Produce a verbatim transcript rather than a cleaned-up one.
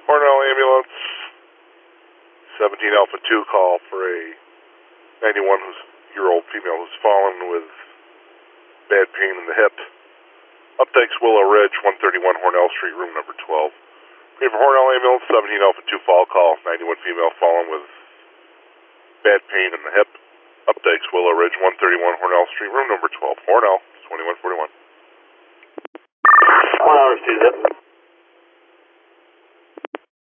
Hornell ambulance, seventeen Alpha two call for a ninety-one who's year old female who's fallen with bad pain in the hip. Uptakes Willow Ridge, one thirty-one Hornell Street, room number twelve. Okay, for Hornell ambulance, seventeen Alpha two fall call, ninety-one female fallen with bad pain in the hip. Uptakes Willow Ridge, one thirty-one Hornell Street, room number twelve. Hornell, twenty-one forty-one. One hour, two zip.